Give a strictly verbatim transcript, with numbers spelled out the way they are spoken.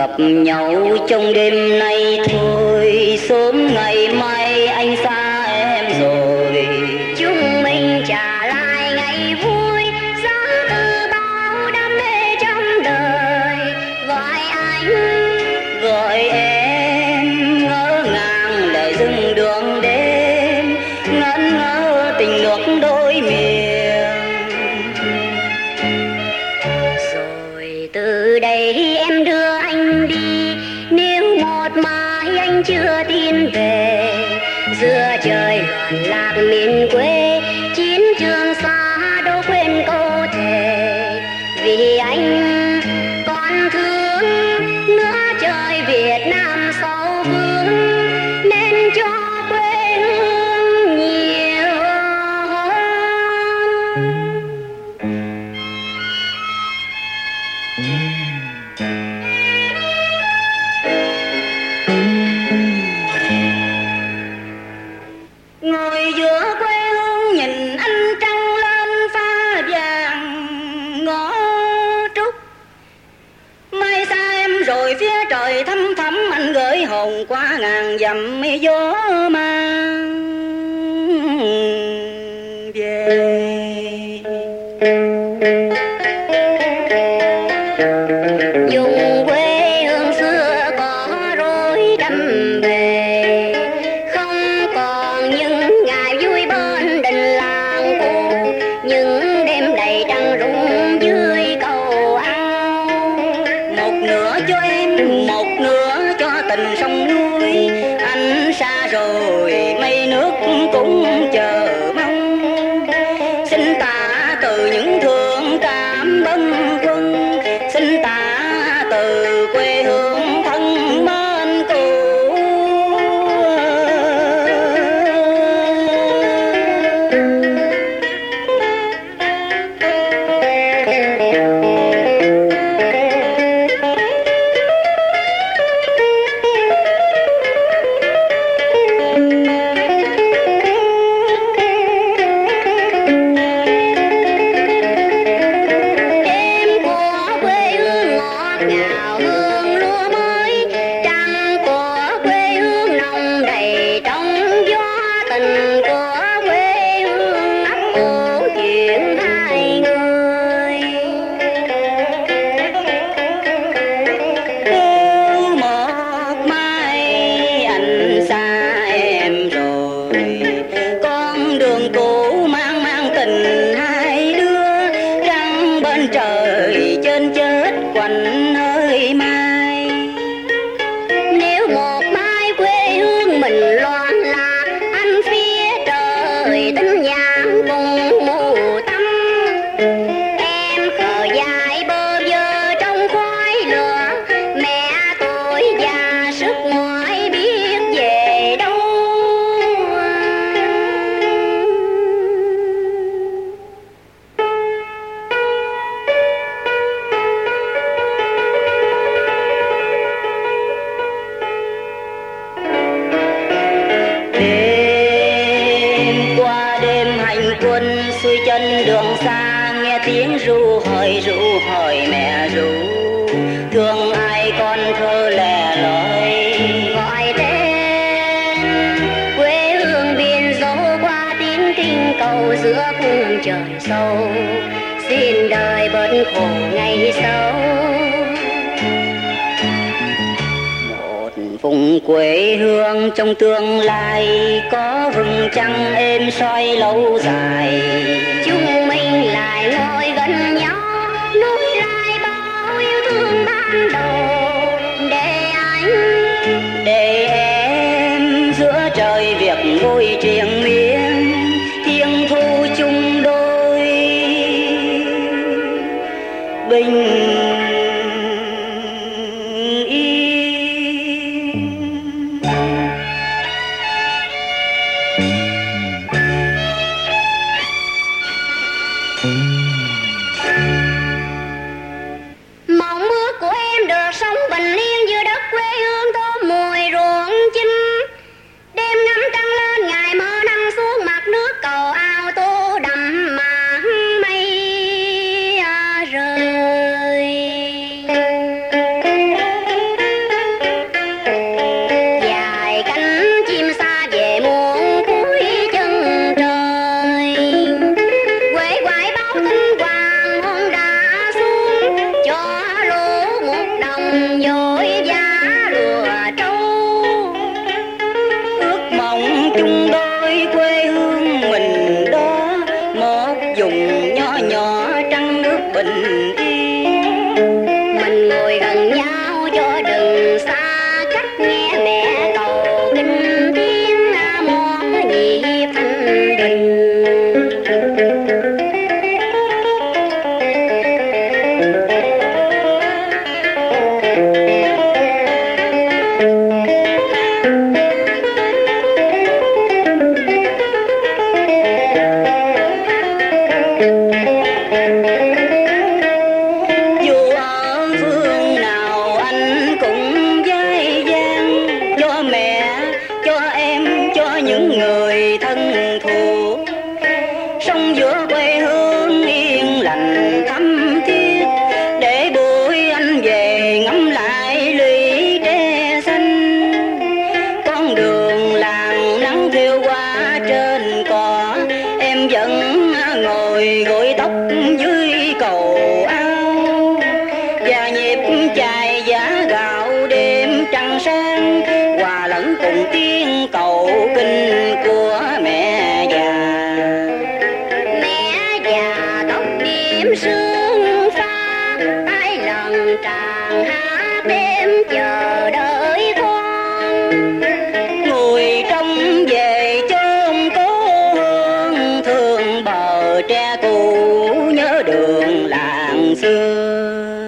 gặp nhau trong đêm nay thôi, sớm ngày mai anh xa em rồi. Chúng mình trả lại ngày vui, giá từ bao đam mê trong đời. Gọi anh, gọi em, ngỡ ngàng để dừng đường đêm, ngẩn ngơ tình nước đôi miền. Rồi từ đây em đưa anh đi, nếu một mai anh chưa tin về. Giữa trời loạn lạc miền quê, chiến trường xa đâu quên câu thề. Vì anh còn thương nữa trời Việt Nam sâu vương, nên cho quê hương nhiều hơn. Ngồi giữa quê hương nhìn anh trăng lên pha vàng ngõ trúc. Mai xa em rồi phía trời thăm thẳm, anh gửi hồn qua ngàn dặm mây gió mang về. Dùng quê hương xưa có rối đâm về, không còn những ngày vui bên đình làng cũ, những đêm đầy trăng rung dưới cầu ao. Một nửa cho em, một nửa cho tình sông núi. Anh xa rồi mây nước cũng chờ mong. Xin tạ từ những thương cảm bâng khuâng, xin tạ từ quê hương thân mến cũ. Đêm của quê hương ngọt ngào hương lúa mới, trăng của quê hương nồng đầy trong gió. Tình của quê hương ấp ủ chuyện hai người. Nếu một mai anh xa em rồi, con đường cũ mang mang tình hai đứa. Trăng bên trời trên chết quạnh hơi mai. Nếu một mai quê hương mình loạn lạc, anh phía trời tính nhang cùng mù tâm. Em khờ dài bơ vơ trong khói lửa, mẹ tôi già sức ngoại biết về đâu. Đêm qua đêm hành quân xuôi chân đường xa, nghe tiếng ru hỏi ru hỏi mẹ ru. Thương ai con thơ lẻ loi Gọi tên quê hương biên dấu qua tiếng kinh cầu giữa khung trời sâu. Xin đời bớt khổ ngày sau. một vùng quê hương trong tương lai, có vầng trăng êm soi lâu dài. Chúng mình lại ngồi gần nhau, nối lại bao yêu thương ban đầu. Để anh, Để em giữa trời việc ngôi triền miên, thiên thu chung đôi bình yên. mong ước của em được sống bình yên giữa đất quê hương thơm mùi ruộng chim. Đêm ngắm trăng lên ngày mơ chung đôi quê hương mình đó, một vùng nho nhỏ trăng nước bình yên. Mình ngồi gần nhau cho đừng xa cách, nghe mẹ cầu kinh thiên món nhị thanh đình. Tre cũ nhớ đường làng xưa.